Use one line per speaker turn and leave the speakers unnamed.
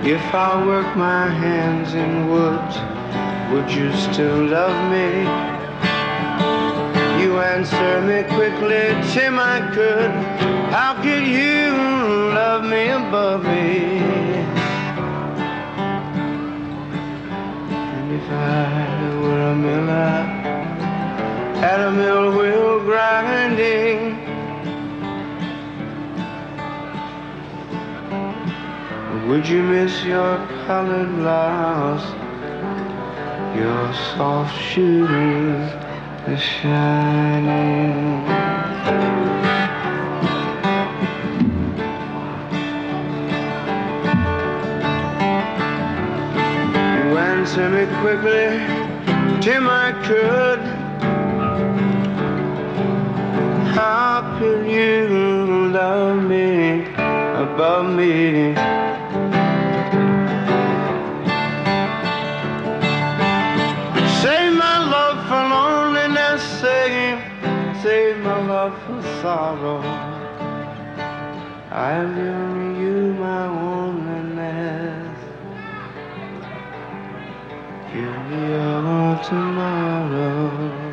If I work my hands in wood, would you still love me? You answer me quickly, Tim, I could. How could you love me above me? And if I were a miller at a mill wheel grinding, would you miss your colored blouse, your soft shoes, the shining? You answer me quickly, Tim, I could. How could you love me above me? Save my love for loneliness, save my love for sorrow. I've given you my loneliness. Give me your tomorrow.